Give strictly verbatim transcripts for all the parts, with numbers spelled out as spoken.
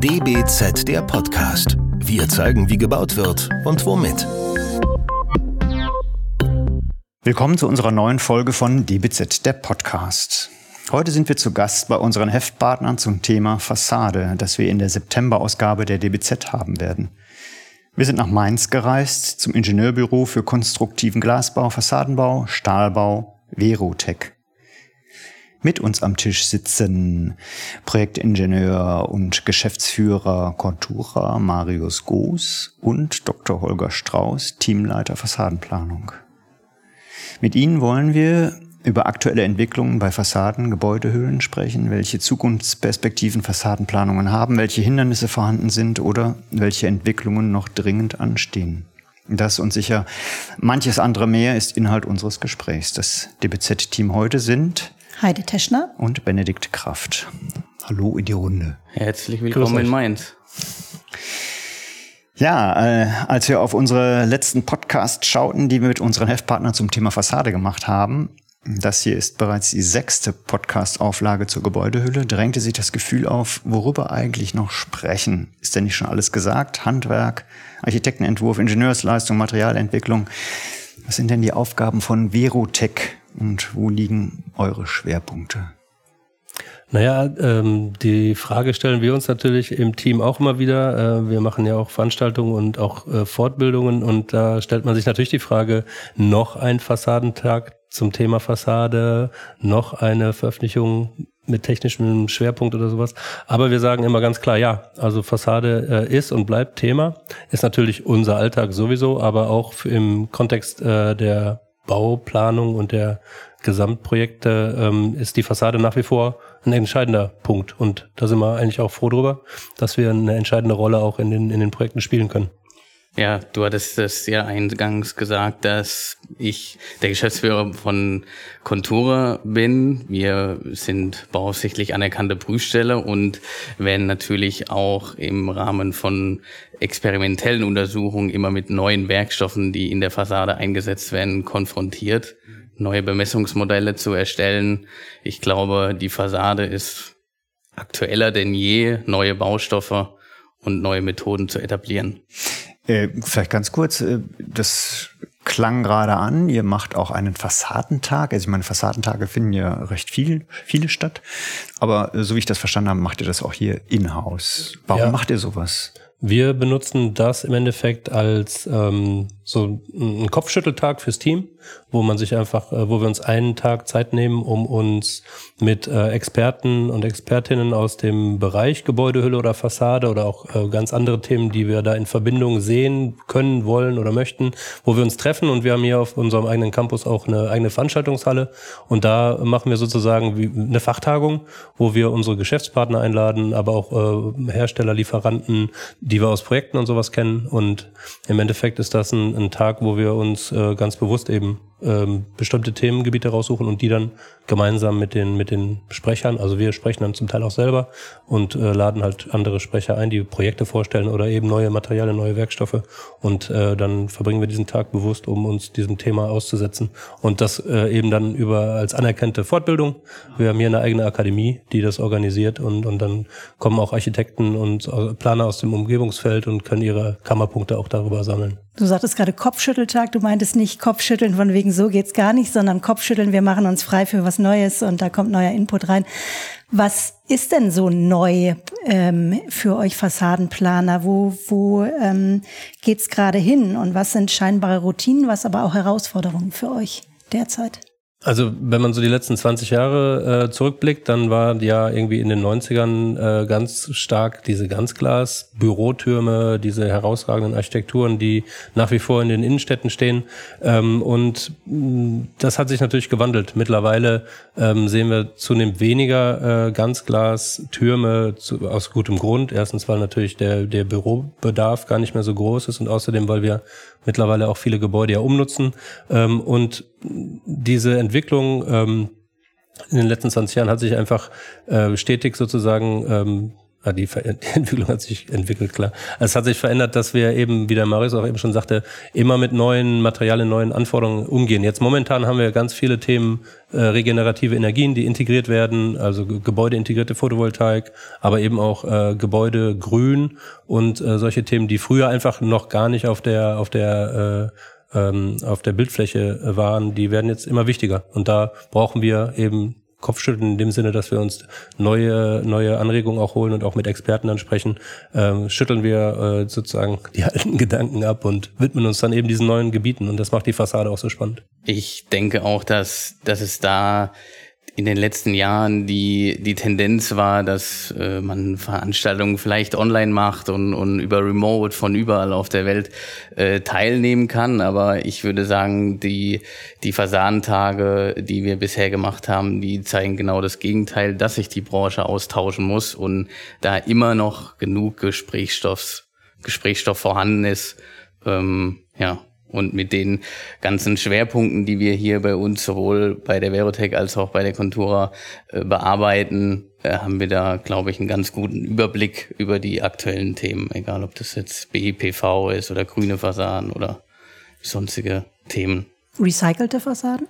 D B Z, der Podcast. Wir zeigen, wie gebaut wird und womit. Willkommen zu unserer neuen Folge von D B Z, der Podcast. Heute sind wir zu Gast bei unseren Heftpartnern zum Thema Fassade, das wir in der September-Ausgabe der D B Z haben werden. Wir sind nach Mainz gereist, zum Ingenieurbüro für konstruktiven Glasbau, Fassadenbau, Stahlbau, Verotec. Mit uns am Tisch sitzen Projektingenieur und Geschäftsführer Contura Marius Goos und Doktor Holger Strauß, Teamleiter Fassadenplanung. Mit Ihnen wollen wir über aktuelle Entwicklungen bei Fassaden, Gebäudehüllen sprechen, welche Zukunftsperspektiven Fassadenplanungen haben, welche Hindernisse vorhanden sind oder welche Entwicklungen noch dringend anstehen. Das und sicher manches andere mehr ist Inhalt unseres Gesprächs. Das D B Z-Team heute sind Heide Teschner und Benedikt Kraft. Hallo in die Runde. Herzlich willkommen in Mainz. Ja, äh, als wir auf unsere letzten Podcasts schauten, die wir mit unseren Heftpartnern zum Thema Fassade gemacht haben, das hier ist bereits die sechste Podcast-Auflage zur Gebäudehülle, drängte sich das Gefühl auf, worüber eigentlich noch sprechen. Ist denn nicht schon alles gesagt? Handwerk, Architektenentwurf, Ingenieursleistung, Materialentwicklung. Was sind denn die Aufgaben von Verotec und wo liegen eure Schwerpunkte? Naja, ähm, die Frage stellen wir uns natürlich im Team auch immer wieder. Äh, wir machen ja auch Veranstaltungen und auch äh, Fortbildungen und da stellt man sich natürlich die Frage, noch ein Fassadentag zum Thema Fassade, noch eine Veröffentlichung mit technischem Schwerpunkt oder sowas. Aber wir sagen immer ganz klar, ja, also Fassade äh, ist und bleibt Thema. Ist natürlich unser Alltag sowieso, aber auch für, im Kontext äh, der Bauplanung und der Gesamtprojekte ähm, ist die Fassade nach wie vor ein entscheidender Punkt. Und da sind wir eigentlich auch froh drüber, dass wir eine entscheidende Rolle auch in den, in den Projekten spielen können. Ja, du hattest das ja eingangs gesagt, dass ich der Geschäftsführer von Contura bin. Wir sind bauaufsichtlich anerkannte Prüfstelle und werden natürlich auch im Rahmen von experimentellen Untersuchungen immer mit neuen Werkstoffen, die in der Fassade eingesetzt werden, konfrontiert, neue Bemessungsmodelle zu erstellen. Ich glaube, die Fassade ist aktueller denn je, neue Baustoffe und neue Methoden zu etablieren. Äh, vielleicht ganz kurz, äh, das klang gerade an, ihr macht auch einen Fassadentag. Also ich meine, Fassadentage finden ja recht viel, viele statt. Aber äh, so wie ich das verstanden habe, macht ihr das auch hier in-house. Warum ja. macht ihr sowas? Wir benutzen das im Endeffekt als ähm, so ein Kopfschütteltag fürs Team, wo man sich einfach, äh, wo wir uns einen Tag Zeit nehmen, um uns mit äh, Experten und Expertinnen aus dem Bereich Gebäudehülle oder Fassade oder auch äh, ganz andere Themen, die wir da in Verbindung sehen können, wollen oder möchten, wo wir uns treffen. Und wir haben hier auf unserem eigenen Campus auch eine eigene Veranstaltungshalle und da machen wir sozusagen wie eine Fachtagung, wo wir unsere Geschäftspartner einladen, aber auch äh, Hersteller, Lieferanten, die wir aus Projekten und sowas kennen. Und im Endeffekt ist das ein, ein Tag, wo wir uns äh, ganz bewusst eben ähm, bestimmte Themengebiete raussuchen und die dann gemeinsam mit den mit den Sprechern, also wir sprechen dann zum Teil auch selber und äh, laden halt andere Sprecher ein, die Projekte vorstellen oder eben neue Materialien, neue Werkstoffe und äh, dann verbringen wir diesen Tag bewusst, um uns diesem Thema auszusetzen und das äh, eben dann über als anerkannte Fortbildung. Wir haben hier eine eigene Akademie, die das organisiert und und dann kommen auch Architekten und Planer aus dem Umgebungsfeld und können ihre Kammerpunkte auch darüber sammeln. Du sagtest gerade Kopfschütteltag, du meintest nicht Kopfschütteln von wegen so geht's gar nicht, sondern Kopfschütteln, wir machen uns frei für was Neues und da kommt neuer Input rein. Was ist denn so neu ähm, für euch Fassadenplaner? Wo, wo ähm, geht's gerade hin und was sind scheinbare Routinen, was aber auch Herausforderungen für euch derzeit? Also wenn man so die letzten zwanzig Jahre äh, zurückblickt, dann war ja irgendwie in den neunzigern äh, ganz stark diese Ganzglas-Bürotürme, diese herausragenden Architekturen, die nach wie vor in den Innenstädten stehen. Ähm, und mh, das hat sich natürlich gewandelt. Mittlerweile ähm, sehen wir zunehmend weniger äh, Ganzglas-Türme zu, aus gutem Grund. Erstens, weil natürlich der, der Bürobedarf gar nicht mehr so groß ist und außerdem, weil wir mittlerweile auch viele Gebäude ja umnutzen. Ähm, und diese Entwicklung ähm, in den letzten zwanzig Jahren hat sich einfach äh, stetig sozusagen ähm, Die, Ver- die Entwicklung hat sich entwickelt, klar. Es hat sich verändert, dass wir eben, wie der Marius auch eben schon sagte, immer mit neuen Materialien, neuen Anforderungen umgehen. Jetzt momentan haben wir ganz viele Themen, äh, regenerative Energien, die integriert werden, also G- gebäudeintegrierte Photovoltaik, aber eben auch äh, Gebäude grün und äh, solche Themen, die früher einfach noch gar nicht auf der auf der äh, ähm, auf der Bildfläche waren, die werden jetzt immer wichtiger. Und da brauchen wir eben Kopfschütteln in dem Sinne, dass wir uns neue neue Anregungen auch holen und auch mit Experten dann sprechen, ähm, schütteln wir äh, sozusagen die alten Gedanken ab und widmen uns dann eben diesen neuen Gebieten und das macht die Fassade auch so spannend. Ich denke auch, dass dass es da in den letzten Jahren die die Tendenz war, dass äh, man Veranstaltungen vielleicht online macht und und über Remote von überall auf der Welt äh, teilnehmen kann. Aber ich würde sagen, die die Fassadentage, die wir bisher gemacht haben, die zeigen genau das Gegenteil, dass sich die Branche austauschen muss und da immer noch genug Gesprächsstoff Gesprächsstoff vorhanden ist. Ähm, ja. Und mit den ganzen Schwerpunkten, die wir hier bei uns sowohl bei der Verotec als auch bei der Contura äh, bearbeiten, äh, haben wir da, glaube ich, einen ganz guten Überblick über die aktuellen Themen, egal ob das jetzt B E P V ist oder grüne Fassaden oder sonstige Themen. Recycelte Fassaden?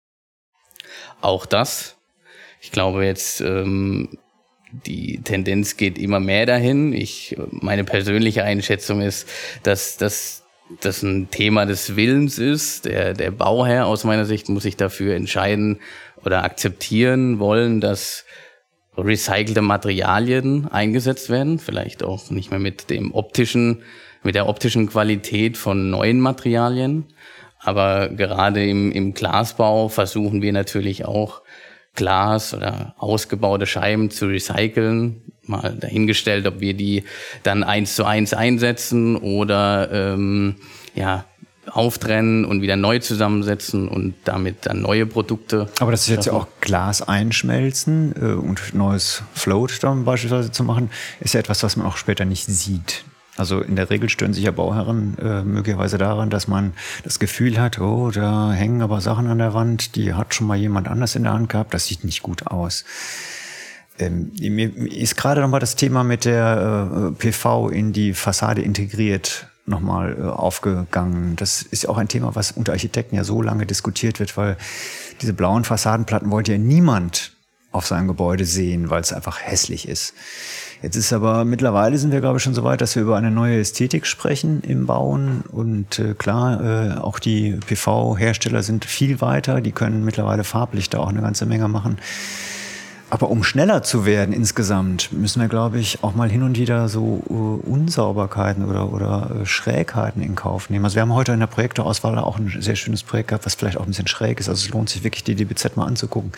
Auch das. Ich glaube jetzt, ähm, die Tendenz geht immer mehr dahin. Ich, meine persönliche Einschätzung ist, dass das das ein Thema des Willens ist. Der, der Bauherr aus meiner Sicht muss sich dafür entscheiden oder akzeptieren wollen, dass recycelte Materialien eingesetzt werden. Vielleicht auch nicht mehr mit dem optischen, mit der optischen Qualität von neuen Materialien. Aber gerade im, im Glasbau versuchen wir natürlich auch Glas oder ausgebaute Scheiben zu recyceln. Mal dahingestellt, ob wir die dann eins zu eins einsetzen oder ähm, ja auftrennen und wieder neu zusammensetzen und damit dann neue Produkte. Aber das ist jetzt ja schaffen. auch Glas einschmelzen äh, und neues Float dann beispielsweise zu machen, ist ja etwas, was man auch später nicht sieht. Also in der Regel stören sich ja Bauherren äh, möglicherweise daran, dass man das Gefühl hat, oh, da hängen aber Sachen an der Wand, die hat schon mal jemand anders in der Hand gehabt, das sieht nicht gut aus. Ähm, mir ist gerade nochmal das Thema mit der äh, P V in die Fassade integriert nochmal äh, aufgegangen. Das ist ja auch ein Thema, was unter Architekten ja so lange diskutiert wird, weil diese blauen Fassadenplatten wollte ja niemand auf seinem Gebäude sehen, weil es einfach hässlich ist. Jetzt ist aber mittlerweile sind wir, glaube ich, schon so weit, dass wir über eine neue Ästhetik sprechen im Bauen. Und äh, klar, äh, auch die P V-Hersteller sind viel weiter. Die können mittlerweile farblich da auch eine ganze Menge machen. Aber um schneller zu werden insgesamt, müssen wir, glaube ich, auch mal hin und wieder so uh, Unsauberkeiten oder, oder uh, Schrägheiten in Kauf nehmen. Also wir haben heute in der Projekteauswahl auch ein sehr schönes Projekt gehabt, was vielleicht auch ein bisschen schräg ist. Also es lohnt sich wirklich, die D B Z mal anzugucken.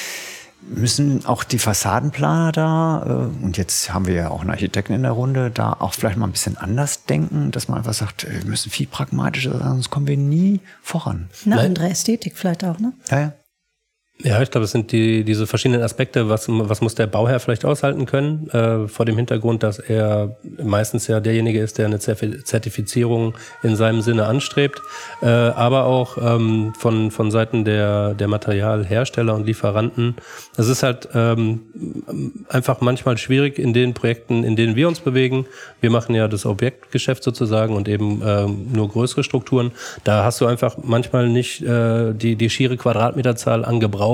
Müssen auch die Fassadenplaner da, äh, und jetzt haben wir ja auch einen Architekten in der Runde, da auch vielleicht mal ein bisschen anders denken, dass man einfach sagt, wir müssen viel pragmatischer sein, sonst kommen wir nie voran. Eine andere Ästhetik vielleicht auch, ne? Ja, ja. Ja, ich glaube, es sind die diese verschiedenen Aspekte, was was muss der Bauherr vielleicht aushalten können, äh, vor dem Hintergrund, dass er meistens ja derjenige ist, der eine Zertifizierung in seinem Sinne anstrebt, äh, aber auch ähm, von von Seiten der der Materialhersteller und Lieferanten. Es ist halt ähm, einfach manchmal schwierig in den Projekten, in denen wir uns bewegen. Wir machen ja das Objektgeschäft sozusagen und eben ähm, nur größere Strukturen. Da hast du einfach manchmal nicht äh, die die schiere Quadratmeterzahl angebraucht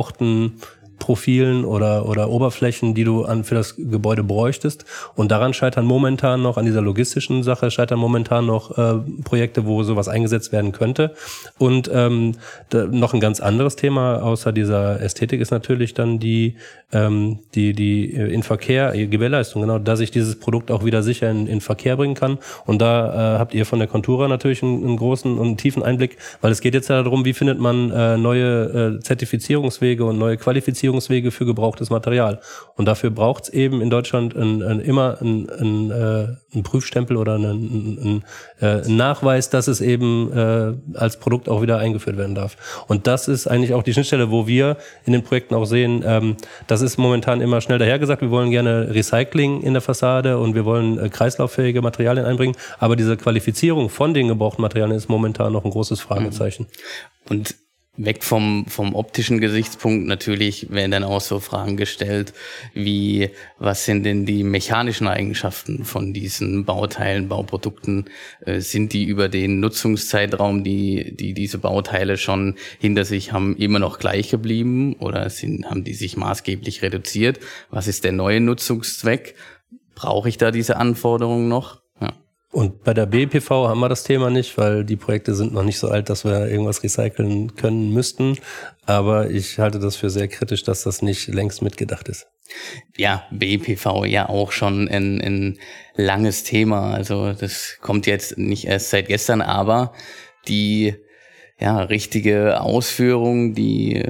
Profilen oder oder Oberflächen, die du an für das Gebäude bräuchtest. Und daran scheitern momentan noch, an dieser logistischen Sache scheitern momentan noch äh, Projekte, wo sowas eingesetzt werden könnte. Und ähm, da, noch ein ganz anderes Thema außer dieser Ästhetik ist natürlich dann die ähm, die die in Verkehr Gewährleistung, genau, dass ich dieses Produkt auch wieder sicher in, in Verkehr bringen kann. Und da äh, habt ihr von der Contura natürlich einen, einen großen und einen tiefen Einblick, weil es geht jetzt ja darum, wie findet man äh, neue äh, Zertifizierungswege und neue Qualifizierungswege für gebrauchtes Material. Und dafür braucht es eben in Deutschland ein, ein, immer einen ein, äh, ein Prüfstempel oder einen ein, äh, Nachweis, dass es eben äh, als Produkt auch wieder eingeführt werden darf. Und das ist eigentlich auch die Schnittstelle, wo wir in den Projekten auch sehen, ähm, das ist momentan immer schnell dahergesagt, wir wollen gerne Recycling in der Fassade und wir wollen äh, kreislauffähige Materialien einbringen, aber diese Qualifizierung von den gebrauchten Materialien ist momentan noch ein großes Fragezeichen. Und Weg vom, vom optischen Gesichtspunkt natürlich werden dann auch so Fragen gestellt, wie, was sind denn die mechanischen Eigenschaften von diesen Bauteilen, Bauprodukten? Äh, sind die über den Nutzungszeitraum, die, die diese Bauteile schon hinter sich haben, immer noch gleich geblieben oder sind, haben die sich maßgeblich reduziert? Was ist der neue Nutzungszweck? Brauche ich da diese Anforderungen noch? Ja. Und bei der B P V haben wir das Thema nicht, weil die Projekte sind noch nicht so alt, dass wir irgendwas recyceln können müssten. Aber ich halte das für sehr kritisch, dass das nicht längst mitgedacht ist. Ja, B P V ja auch schon ein, ein langes Thema. Also das kommt jetzt nicht erst seit gestern, aber die ja richtige Ausführung, die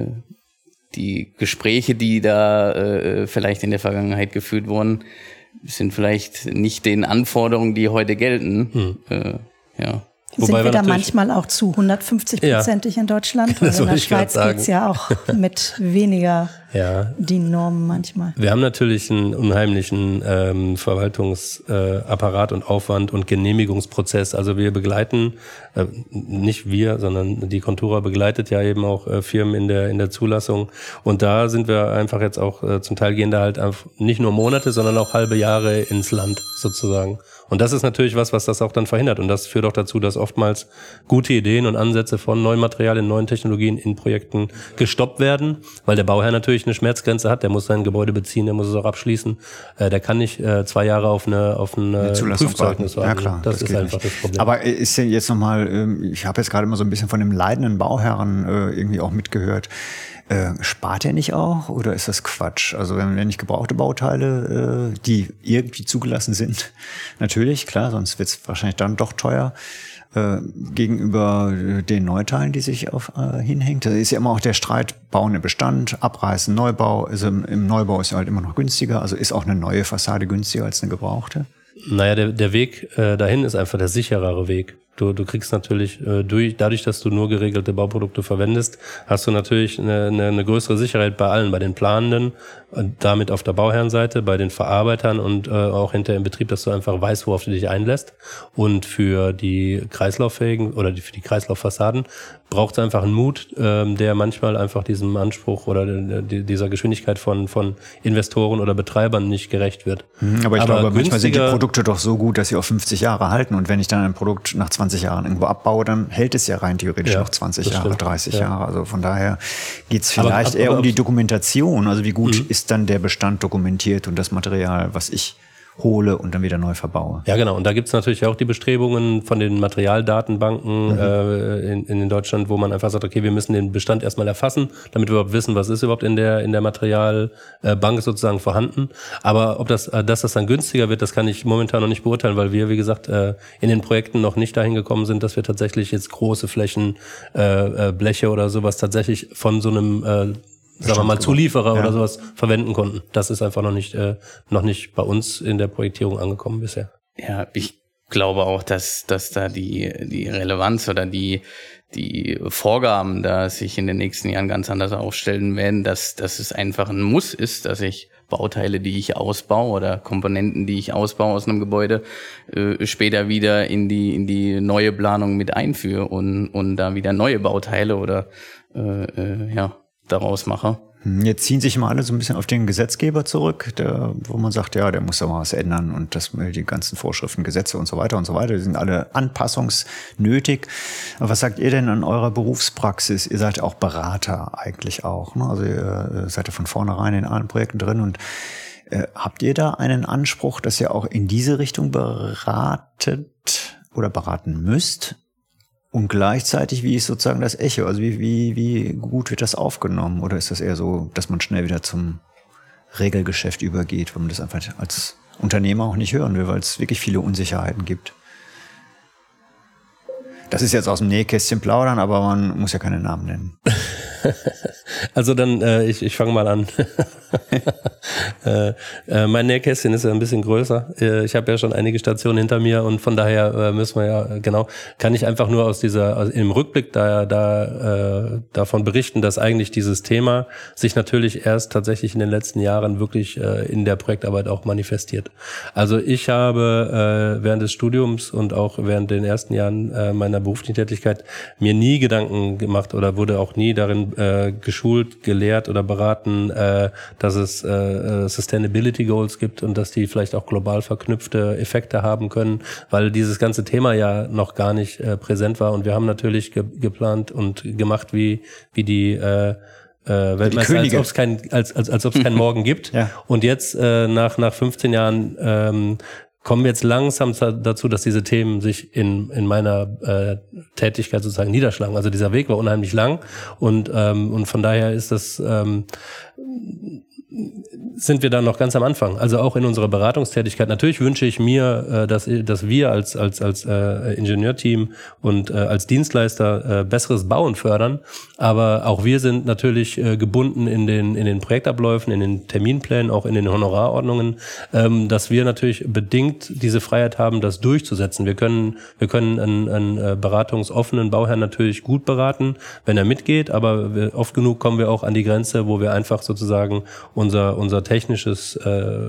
die Gespräche, die da äh, vielleicht in der Vergangenheit geführt wurden, sind vielleicht nicht den Anforderungen, die heute gelten. Hm. Äh, ja. Sind Wobei wir, wir da manchmal auch zu hundertfünfzig-prozentig ja. in Deutschland? Weil in der Schweiz geht's ja auch mit weniger ja. die Normen manchmal. Wir haben natürlich einen unheimlichen ähm, Verwaltungsapparat äh, und Aufwand und Genehmigungsprozess. Also wir begleiten, äh, nicht wir, sondern die Contura begleitet ja eben auch äh, Firmen in der in der Zulassung. Und da sind wir einfach jetzt auch, äh, zum Teil gehen da halt nicht nur Monate, sondern auch halbe Jahre ins Land sozusagen. Und das ist natürlich was, was das auch dann verhindert. Und das führt auch dazu, dass oftmals gute Ideen und Ansätze von neuen Materialien, neuen Technologien in Projekten gestoppt werden, weil der Bauherr natürlich eine Schmerzgrenze hat. Der muss sein Gebäude beziehen, der muss es auch abschließen. Äh, der kann nicht äh, zwei Jahre auf eine auf ein äh, Prüfzeugnis warten. Ja klar, das, das ist einfach nicht. das Problem. Aber ist ja jetzt nochmal, äh, ich habe jetzt gerade immer so ein bisschen von dem leidenden Bauherren äh, irgendwie auch mitgehört. Äh, spart er nicht auch oder ist das Quatsch? Also wenn, wenn ich gebrauchte Bauteile, äh, die irgendwie zugelassen sind, natürlich, klar, sonst wird es wahrscheinlich dann doch teuer, äh, gegenüber den Neuteilen, die sich auf äh, hinhängt. Da ist ja immer auch der Streit, bauen im Bestand, abreißen, Neubau. Also im, im Neubau ist ja halt immer noch günstiger, also ist auch eine neue Fassade günstiger als eine gebrauchte? Naja, der, der Weg äh, dahin ist einfach der sicherere Weg. Du, du kriegst natürlich äh, durch, dadurch, dass du nur geregelte Bauprodukte verwendest, hast du natürlich eine, eine, eine größere Sicherheit bei allen, bei den Planenden, äh, damit auf der Bauherrenseite, bei den Verarbeitern und äh, auch hinterher im Betrieb, dass du einfach weißt, worauf du dich einlässt. Und für die kreislauffähigen oder die, für die Kreislauffassaden braucht es einfach einen Mut, äh, der manchmal einfach diesem Anspruch oder die, dieser Geschwindigkeit von von Investoren oder Betreibern nicht gerecht wird. Mhm, aber ich aber glaube, manchmal sind die Produkte doch so gut, dass sie auf fünfzig Jahre halten. Und wenn ich dann ein Produkt nach zwanzig Jahren irgendwo abbaue, dann hält es ja rein theoretisch ja, noch zwanzig Jahre, stimmt. dreißig ja. Jahre. Also von daher geht's vielleicht aber, aber, eher aber, um die Dokumentation. Also wie gut mhm. ist dann der Bestand dokumentiert und das Material, was ich hole und dann wieder neu verbaue. Ja, genau. Und da gibt's natürlich auch die Bestrebungen von den Materialdatenbanken mhm. äh, in, in Deutschland, wo man einfach sagt, okay, wir müssen den Bestand erstmal erfassen, damit wir überhaupt wissen, was ist überhaupt in der in der Materialbank sozusagen vorhanden. Aber ob das, dass das dann günstiger wird, das kann ich momentan noch nicht beurteilen, weil wir, wie gesagt, äh, in den Projekten noch nicht dahin gekommen sind, dass wir tatsächlich jetzt große Flächen, äh, äh, Bleche oder sowas tatsächlich von so einem äh, sagen wir mal Zulieferer ja. oder sowas verwenden konnten. Das ist einfach noch nicht äh, noch nicht bei uns in der Projektierung angekommen bisher. Ja, ich glaube auch, dass dass da die die Relevanz oder die die Vorgaben da sich in den nächsten Jahren ganz anders aufstellen werden, dass dass es einfach ein Muss ist, dass ich Bauteile, die ich ausbaue oder Komponenten, die ich ausbaue aus einem Gebäude, äh, später wieder in die in die neue Planung mit einführe und und da wieder neue Bauteile oder äh, äh, ja daraus mache. Jetzt ziehen sich mal alle so ein bisschen auf den Gesetzgeber zurück, der, wo man sagt, ja, der muss da mal was ändern und das die ganzen Vorschriften, Gesetze und so weiter und so weiter, die sind alle anpassungsnötig. Aber was sagt ihr denn an eurer Berufspraxis? Ihr seid auch Berater eigentlich auch, ne? Also ihr seid ja von vornherein in allen Projekten drin und äh, habt ihr da einen Anspruch, dass ihr auch in diese Richtung beratet oder beraten müsst? Und gleichzeitig, wie ist sozusagen das Echo? Also wie, wie, wie gut wird das aufgenommen? Oder ist das eher so, dass man schnell wieder zum Regelgeschäft übergeht, weil man das einfach als Unternehmer auch nicht hören will, weil es wirklich viele Unsicherheiten gibt? Das ist jetzt aus dem Nähkästchen plaudern, aber man muss ja keine Namen nennen. Also dann, äh, ich, ich fange mal an. äh, äh, mein Nähkästchen ist ja ein bisschen größer. Äh, ich habe ja schon einige Stationen hinter mir und von daher äh, müssen wir ja, äh, genau, kann ich einfach nur aus dieser, also im Rückblick da, da äh, davon berichten, dass eigentlich dieses Thema sich natürlich erst tatsächlich in den letzten Jahren wirklich äh, in der Projektarbeit auch manifestiert. Also ich habe äh, während des Studiums und auch während den ersten Jahren äh, meiner beruflichen Tätigkeit mir nie Gedanken gemacht oder wurde auch nie darin äh, geschult, gelehrt oder beraten, äh, dass es äh, Sustainability Goals gibt und dass die vielleicht auch global verknüpfte Effekte haben können, weil dieses ganze Thema ja noch gar nicht äh, präsent war und wir haben natürlich ge- geplant und gemacht wie wie die äh, Äh, Weltmeister, als ob es kein, als, als, als ob es keinen Morgen gibt. Ja. Und jetzt äh, nach nach fünfzehn Jahren ähm, kommen wir jetzt langsam dazu, dass diese Themen sich in in meiner äh, Tätigkeit sozusagen niederschlagen. Also dieser Weg war unheimlich lang und ähm, und von daher ist das ähm, sind wir da noch ganz am Anfang. Also auch in unserer Beratungstätigkeit. Natürlich wünsche ich mir, äh, dass dass wir als als als äh, Ingenieurteam und äh, als Dienstleister äh, besseres Bauen fördern. Aber auch wir sind natürlich äh, gebunden in den in den Projektabläufen, in den Terminplänen, auch in den Honorarordnungen, ähm, dass wir natürlich bedingt diese Freiheit haben, das durchzusetzen. Wir können wir können einen, einen beratungsoffenen Bauherrn natürlich gut beraten, wenn er mitgeht. Aber wir, oft genug kommen wir auch an die Grenze, wo wir einfach sozusagen unser unser technisches äh,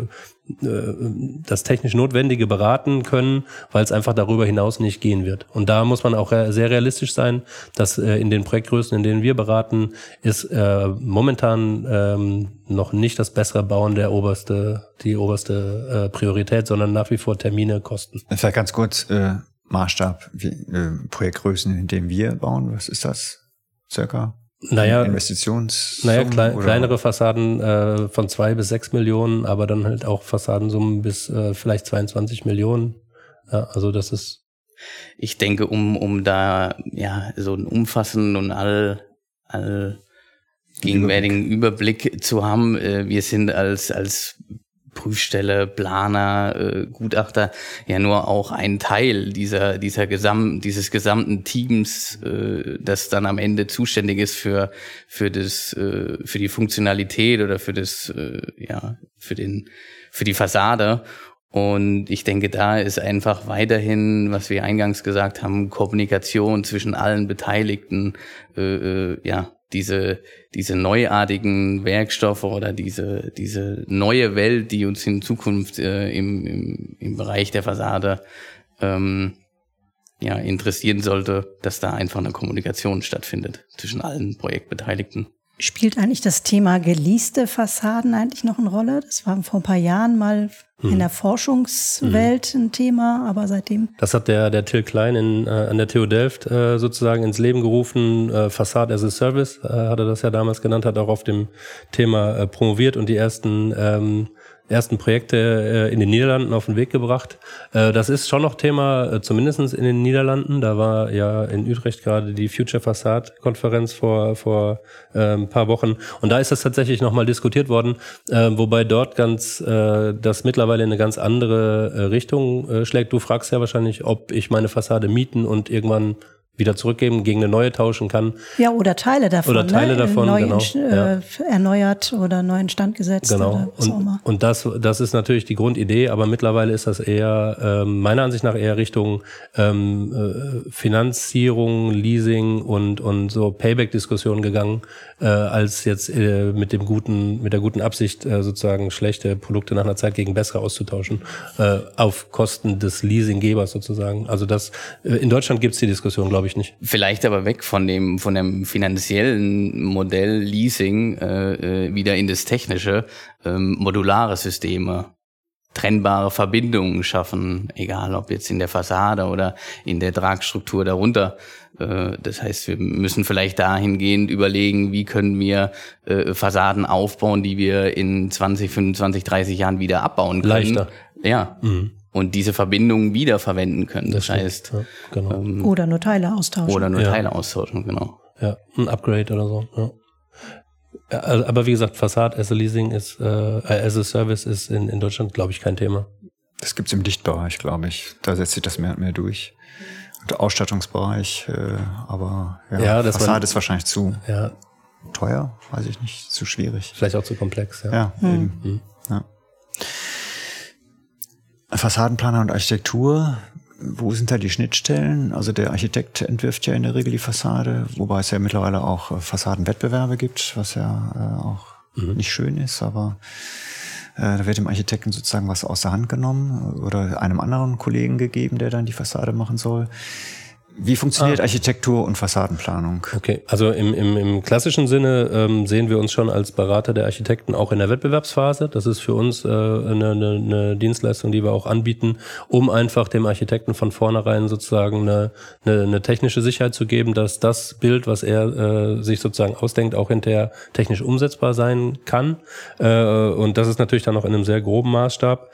das technisch Notwendige beraten können, weil es einfach darüber hinaus nicht gehen wird. Und da muss man auch sehr realistisch sein, dass äh, in den Projektgrößen, in denen wir beraten, ist äh, momentan ähm, noch nicht das bessere Bauen der oberste, die oberste äh, Priorität, sondern nach wie vor Termine, Kosten. Vielleicht ganz kurz, äh, Maßstab, wie, äh, Projektgrößen, in denen wir bauen, was ist das circa? Naja, Investitions naja klei- kleinere Fassaden äh, von zwei bis sechs Millionen, aber dann halt auch Fassadensummen bis äh, vielleicht zweiundzwanzig Millionen. Ja, also das ist. Ich denke, um um da ja so einen umfassenden und all all gegenwärtigen Überblick. Überblick zu haben, äh, wir sind als als Prüfstelle, Planer, äh, Gutachter ja nur auch ein Teil dieser dieser Gesam dieses gesamten Teams, äh, das dann am Ende zuständig ist für für das äh, für die Funktionalität oder für das äh, ja für den für die Fassade. Und ich denke, da ist einfach weiterhin, was wir eingangs gesagt haben, Kommunikation zwischen allen Beteiligten, äh, äh, ja diese diese neuartigen Werkstoffe oder diese diese neue Welt, die uns in Zukunft äh, im, im im Bereich der Fassade ähm, ja interessieren sollte, dass da einfach eine Kommunikation stattfindet zwischen allen Projektbeteiligten. Spielt eigentlich das Thema geleaste Fassaden eigentlich noch eine Rolle? Das war vor ein paar Jahren mal hm. in der Forschungswelt hm. ein Thema, aber seitdem... Das hat der der Till Klein in, äh, an der T U Delft äh, sozusagen ins Leben gerufen. Äh, Facade as a Service äh, hat er das ja damals genannt, hat auch auf dem Thema äh, promoviert und die ersten ähm, ersten Projekte äh, in den Niederlanden auf den Weg gebracht. Äh, das ist schon noch Thema, äh, zumindest in den Niederlanden. Da war ja in Utrecht gerade die Future Facade Konferenz vor vor äh, ein paar Wochen. Und da ist das tatsächlich nochmal diskutiert worden, äh, wobei dort ganz äh, das mittlerweile in eine ganz andere äh, Richtung äh, schlägt. Du fragst ja wahrscheinlich, ob ich meine Fassade mieten und irgendwann wieder zurückgeben, gegen eine neue tauschen kann. Ja, oder Teile davon. Oder Teile ne? davon, neu genau. In, äh, erneuert oder neu instand gesetzt. Genau. Oder was auch immer. Und, und das, das ist natürlich die Grundidee, aber mittlerweile ist das eher, ähm, meiner Ansicht nach eher Richtung ähm, äh, Finanzierung, Leasing und, und so Payback-Diskussionen gegangen, äh, als jetzt äh, mit dem guten, mit der guten Absicht, äh, sozusagen schlechte Produkte nach einer Zeit gegen bessere auszutauschen, äh, auf Kosten des Leasinggebers sozusagen. Also das, äh, in Deutschland gibt's die Diskussion, glaube ich, ich nicht. Vielleicht aber weg von dem von dem finanziellen Modell Leasing äh, wieder in das technische, ähm, modulare Systeme, trennbare Verbindungen schaffen, egal ob jetzt in der Fassade oder in der Tragstruktur darunter. Äh, das heißt, wir müssen vielleicht dahingehend überlegen, wie können wir äh, Fassaden aufbauen, die wir in zwanzig, fünfundzwanzig, dreißig Jahren wieder abbauen können. Leichter. Ja. Mhm. Und diese Verbindungen wiederverwenden können. Das, das heißt, ja, genau. ähm, oder nur Teile austauschen. Oder nur ja. Teile austauschen, genau. Ja, ein Upgrade oder so. Ja. Ja, also, aber wie gesagt, Facade as a Leasing ist, äh, as a Service ist in, in Deutschland, glaube ich, kein Thema. Das gibt's im Dichtbereich, glaube ich. Da setzt sich das mehr und mehr durch. Und der Ausstattungsbereich, äh, aber ja, ja das Fassade man, ist wahrscheinlich zu. Ja. teuer, weiß ich nicht, zu schwierig. Vielleicht auch zu komplex, ja. Ja, hm. eben. Hm. Ja. Fassadenplaner und Architektur, wo sind da die Schnittstellen? Also der Architekt entwirft ja in der Regel die Fassade, wobei es ja mittlerweile auch Fassadenwettbewerbe gibt, was ja äh, auch mhm. nicht schön ist, aber äh, da wird dem Architekten sozusagen was aus der Hand genommen oder einem anderen Kollegen gegeben, der dann die Fassade machen soll. Wie funktioniert ah. Architektur und Fassadenplanung? Okay, also im, im, im klassischen Sinne ähm, sehen wir uns schon als Berater der Architekten auch in der Wettbewerbsphase. Das ist für uns äh, eine, eine, eine Dienstleistung, die wir auch anbieten, um einfach dem Architekten von vornherein sozusagen eine, eine, eine technische Sicherheit zu geben, dass das Bild, was er äh, sich sozusagen ausdenkt, auch hinterher technisch umsetzbar sein kann. Äh, und das ist natürlich dann auch in einem sehr groben Maßstab.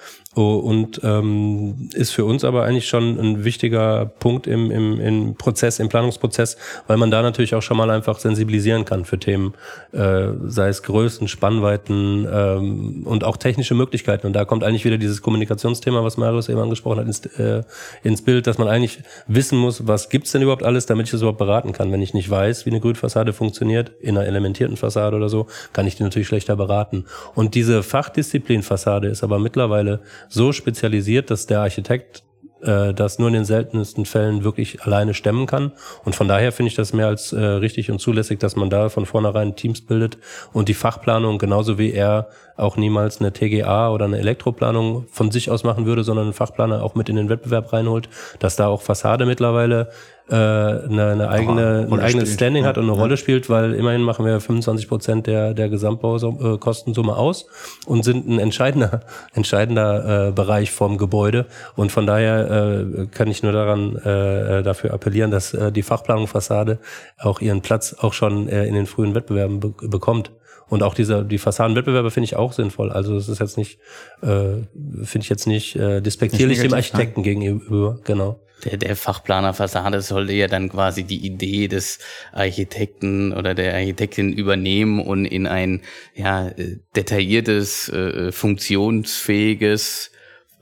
Und ähm, ist für uns aber eigentlich schon ein wichtiger Punkt im, im, im Prozess, im Planungsprozess, weil man da natürlich auch schon mal einfach sensibilisieren kann für Themen, äh, sei es Größen, Spannweiten ähm, und auch technische Möglichkeiten. Und da kommt eigentlich wieder dieses Kommunikationsthema, was Marius eben angesprochen hat, ins, äh, ins Bild, dass man eigentlich wissen muss, was gibt's denn überhaupt alles, damit ich das überhaupt beraten kann. Wenn ich nicht weiß, wie eine Grünfassade funktioniert, in einer elementierten Fassade oder so, kann ich die natürlich schlechter beraten. Und diese Fachdisziplin-Fassade ist aber mittlerweile so spezialisiert, dass der Architekt äh, das nur in den seltensten Fällen wirklich alleine stemmen kann. Und von daher finde ich das mehr als äh, richtig und zulässig, dass man da von vornherein Teams bildet und die Fachplanung, genauso wie er auch niemals eine T G A oder eine Elektroplanung von sich aus machen würde, sondern einen Fachplaner auch mit in den Wettbewerb reinholt, dass da auch Fassade mittlerweile äh, eine, eine eigene, ein eigenes Standing hat und eine ja. Rolle spielt, weil immerhin machen wir fünfundzwanzig Prozent der, der Gesamtbaukostensumme aus und sind ein entscheidender, entscheidender äh, Bereich vom Gebäude. Und von daher äh, kann ich nur daran äh, dafür appellieren, dass äh, die Fachplanung Fassade auch ihren Platz auch schon äh, in den frühen Wettbewerben be- bekommt. Und auch diese, die Fassadenwettbewerbe finde ich auch sinnvoll. Also das ist jetzt nicht, äh, finde ich jetzt nicht äh, despektierlich nicht dem Architekten nein. gegenüber, genau. Der, der Fachplaner Fassade sollte ja dann quasi die Idee des Architekten oder der Architektin übernehmen und in ein ja detailliertes, äh, funktionsfähiges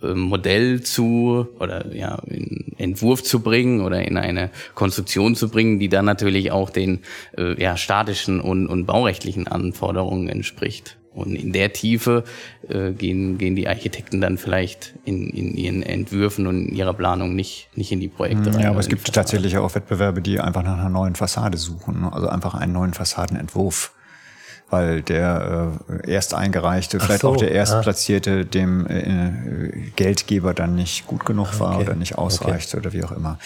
Modell zu oder ja in Entwurf zu bringen oder in eine Konstruktion zu bringen, die dann natürlich auch den äh, ja statischen und, und baurechtlichen Anforderungen entspricht. Und in der Tiefe äh, gehen gehen die Architekten dann vielleicht in, in ihren Entwürfen und in ihrer Planung nicht nicht in die Projekte rein. Ja, aber es gibt tatsächlich auch Wettbewerbe, die einfach nach einer neuen Fassade suchen, also einfach einen neuen Fassadenentwurf. Weil der äh, erst eingereichte, vielleicht so, auch der erstplatzierte, ah. dem äh, Geldgeber dann nicht gut genug war okay. oder nicht ausreichte okay. oder wie auch immer.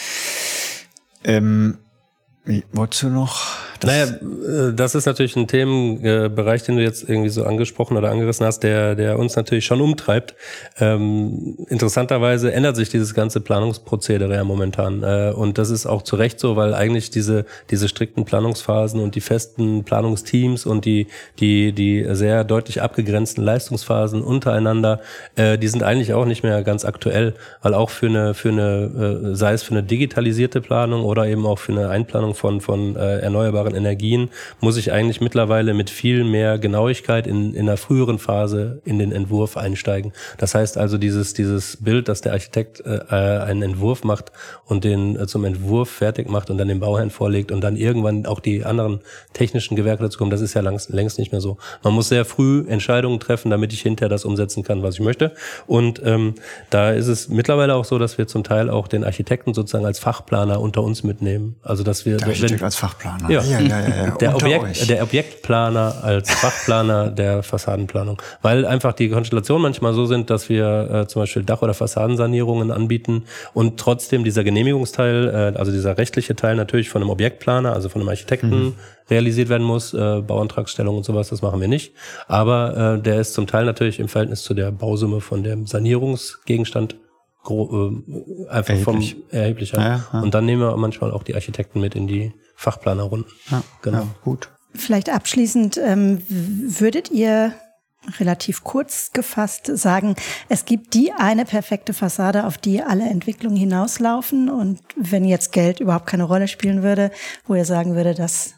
Ähm, wie, wolltest du noch? Das naja, das ist natürlich ein Themenbereich, den du jetzt irgendwie so angesprochen oder angerissen hast, der der uns natürlich schon umtreibt. Ähm, interessanterweise ändert sich dieses ganze Planungsprozedere ja momentan. Äh, und das ist auch zu Recht so, weil eigentlich diese diese strikten Planungsphasen und die festen Planungsteams und die die die sehr deutlich abgegrenzten Leistungsphasen untereinander, äh, die sind eigentlich auch nicht mehr ganz aktuell, weil auch für eine für eine äh, sei es für eine digitalisierte Planung oder eben auch für eine Einplanung von von äh, erneuerbaren Energien muss ich eigentlich mittlerweile mit viel mehr Genauigkeit in, in einer früheren Phase in den Entwurf einsteigen. Das heißt also dieses dieses Bild, dass der Architekt äh, einen Entwurf macht und den äh, zum Entwurf fertig macht und dann dem Bauherrn vorlegt und dann irgendwann auch die anderen technischen Gewerke dazu kommen, das ist ja langs, längst nicht mehr so. Man muss sehr früh Entscheidungen treffen, damit ich hinterher das umsetzen kann, was ich möchte. Und ähm, da ist es mittlerweile auch so, dass wir zum Teil auch den Architekten sozusagen als Fachplaner unter uns mitnehmen. Also dass wir der Architekt wenn, als Fachplaner. Ja. Ja, ja, ja, ja. Der, Objekt, der Objektplaner als Fachplaner der Fassadenplanung. Weil einfach die Konstellationen manchmal so sind, dass wir äh, zum Beispiel Dach- oder Fassadensanierungen anbieten und trotzdem dieser Genehmigungsteil, äh, also dieser rechtliche Teil natürlich von einem Objektplaner, also von einem Architekten mhm. realisiert werden muss, äh, Bauantragstellung und sowas, das machen wir nicht. Aber äh, der ist zum Teil natürlich im Verhältnis zu der Bausumme von dem Sanierungsgegenstand gro- äh, einfach erheblich. vom erheblicher. Ja, ja. Und dann nehmen wir manchmal auch die Architekten mit in die Fachplanerrunden. Ja, genau. Ja, gut. Vielleicht abschließend, ähm, würdet ihr relativ kurz gefasst sagen, es gibt die eine perfekte Fassade, auf die alle Entwicklungen hinauslaufen und wenn jetzt Geld überhaupt keine Rolle spielen würde, wo ihr sagen würde, dass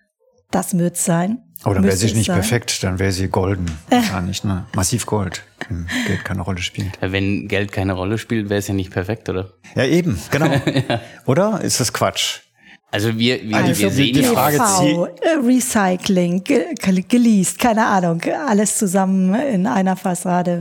das wird sein? Aber dann wäre sie nicht sein. perfekt, dann wäre sie golden. Wahrscheinlich, ne? Massiv Gold, wenn Geld keine Rolle spielt. Wenn Geld keine Rolle spielt, wäre es ja nicht perfekt, oder? Ja, eben, genau. ja. Oder ist das Quatsch? Also wir, wir, Also wir sehen die ja Frage P V, Recycling, ge- geleast, keine Ahnung, alles zusammen in einer Fassade.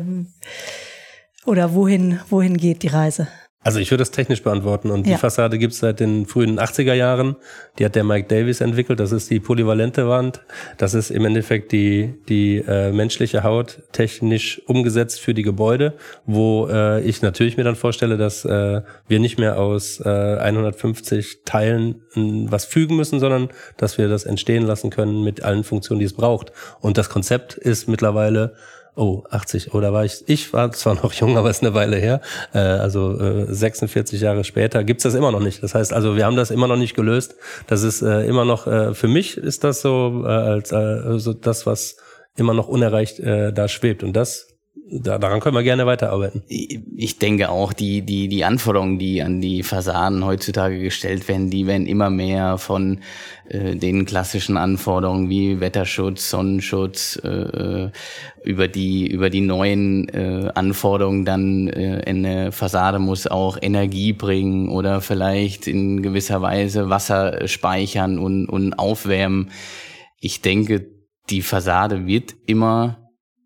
Oder wohin, wohin geht die Reise? Also ich würde das technisch beantworten und Ja. die Fassade gibt's seit den frühen achtziger Jahren. Die hat der Mike Davis entwickelt. Das ist die polyvalente Wand. Das ist im Endeffekt die die äh, menschliche Haut technisch umgesetzt für die Gebäude, wo äh, ich natürlich mir dann vorstelle, dass äh, wir nicht mehr aus äh, hundertfünfzig Teilen äh, was fügen müssen, sondern dass wir das entstehen lassen können mit allen Funktionen, die es braucht. Und das Konzept ist mittlerweile Oh, achtzig, oh, da war ich, ich war zwar noch jung, aber ist eine Weile her, äh, also äh, sechsundvierzig Jahre später gibt's das immer noch nicht. Das heißt also, wir haben das immer noch nicht gelöst. Das ist äh, immer noch, äh, für mich ist das so, äh, als äh, so das, was immer noch unerreicht äh, da schwebt. Und das, da, daran können wir gerne weiterarbeiten. Ich denke auch, die, die, die Anforderungen, die an die Fassaden heutzutage gestellt werden, die werden immer mehr von äh, den klassischen Anforderungen wie Wetterschutz, Sonnenschutz, äh, über die, über die neuen äh, Anforderungen dann äh, eine Fassade muss auch Energie bringen oder vielleicht in gewisser Weise Wasser speichern und, und aufwärmen. Ich denke, die Fassade wird immer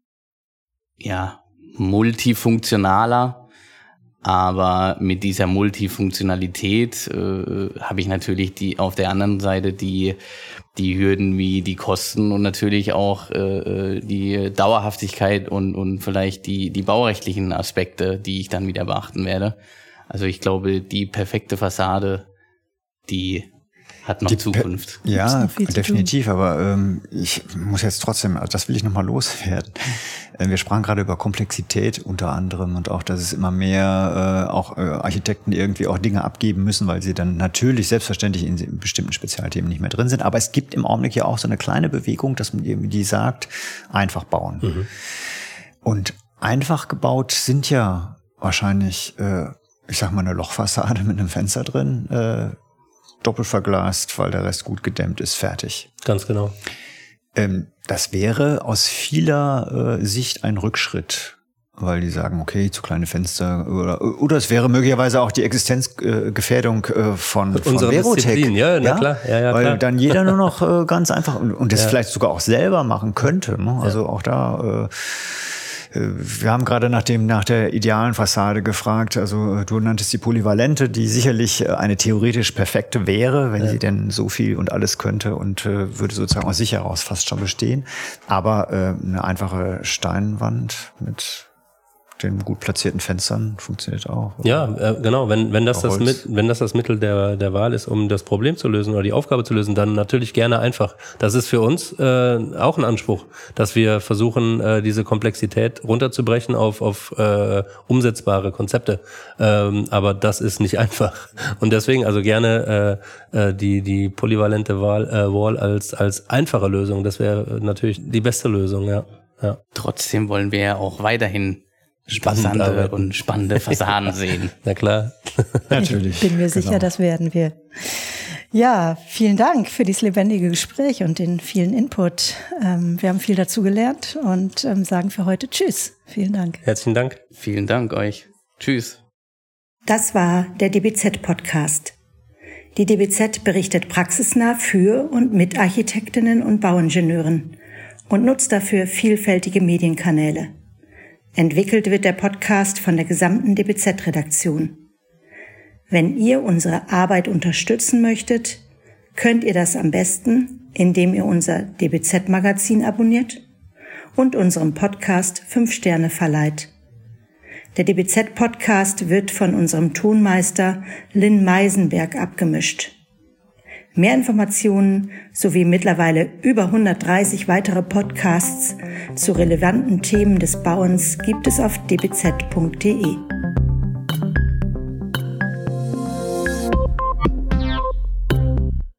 ja, multifunktionaler, aber mit dieser Multifunktionalität äh, habe ich natürlich die auf der anderen Seite die die Hürden wie die Kosten und natürlich auch äh, die Dauerhaftigkeit und und vielleicht die die baurechtlichen Aspekte, die ich dann wieder beachten werde. Also ich glaube, die perfekte Fassade, die hat noch Die Zukunft. Per- ja, noch viel zu definitiv, aber ähm, ich muss jetzt trotzdem, also das will ich nochmal loswerden. Äh, wir sprachen gerade über Komplexität unter anderem und auch, dass es immer mehr äh, auch äh, Architekten irgendwie auch Dinge abgeben müssen, weil sie dann natürlich selbstverständlich in, in bestimmten Spezialthemen nicht mehr drin sind. Aber es gibt im Augenblick ja auch so eine kleine Bewegung, dass man irgendwie die sagt, einfach bauen. Mhm. Und einfach gebaut sind ja wahrscheinlich, äh, ich sag mal, eine Lochfassade mit einem Fenster drin, äh, doppelt verglast, weil der Rest gut gedämmt ist, fertig. Ganz genau. Ähm, das wäre aus vieler äh, Sicht ein Rückschritt, weil die sagen, okay, zu kleine Fenster oder oder es wäre möglicherweise auch die Existenzgefährdung äh, von, von Verotec. Ja, na klar. Ja, ja, weil klar. dann jeder nur noch äh, ganz einfach und, und das Ja. vielleicht sogar auch selber machen könnte. Ne? Also ja. auch da... Äh, Wir haben gerade nach dem, nach der idealen Fassade gefragt. Also du nanntest die polyvalente, die sicherlich eine theoretisch perfekte wäre, wenn ja. sie denn so viel und alles könnte und äh, würde sozusagen aus sich heraus fast schon bestehen. Aber äh, eine einfache Steinwand mit den gut platzierten Fenstern funktioniert auch. Ja, äh, genau. Wenn wenn das das mit, wenn das das Mittel der der Wahl ist, um das Problem zu lösen oder die Aufgabe zu lösen, dann natürlich gerne einfach. Das ist für uns äh, auch ein Anspruch, dass wir versuchen, äh, diese Komplexität runterzubrechen auf auf äh, umsetzbare Konzepte. Ähm, aber das ist nicht einfach. Und deswegen also gerne äh, äh, die die polyvalente Wall, äh, Wall als als einfache Lösung. Das wäre natürlich die beste Lösung. Ja. Ja. Trotzdem wollen wir ja auch weiterhin spannende und spannende Fassaden sehen. Na klar. Natürlich. Ich bin mir sicher, genau. Das werden wir. Ja, vielen Dank für dieses lebendige Gespräch und den vielen Input. Ähm, wir haben viel dazu gelernt und ähm, sagen für heute Tschüss. Vielen Dank. Herzlichen Dank. Vielen Dank euch. Tschüss. Das war der D B Z-Podcast. Die D B Z berichtet praxisnah für und mit Architektinnen und Bauingenieuren und nutzt dafür vielfältige Medienkanäle. Entwickelt wird der Podcast von der gesamten D B Z-Redaktion. Wenn ihr unsere Arbeit unterstützen möchtet, könnt ihr das am besten, indem ihr unser D B Z-Magazin abonniert und unserem Podcast fünf Sterne verleiht. Der D B Z-Podcast wird von unserem Tonmeister Lynn Meisenberg abgemischt. Mehr Informationen sowie mittlerweile über hundertdreißig weitere Podcasts zu relevanten Themen des Bauens gibt es auf d b z punkt d e.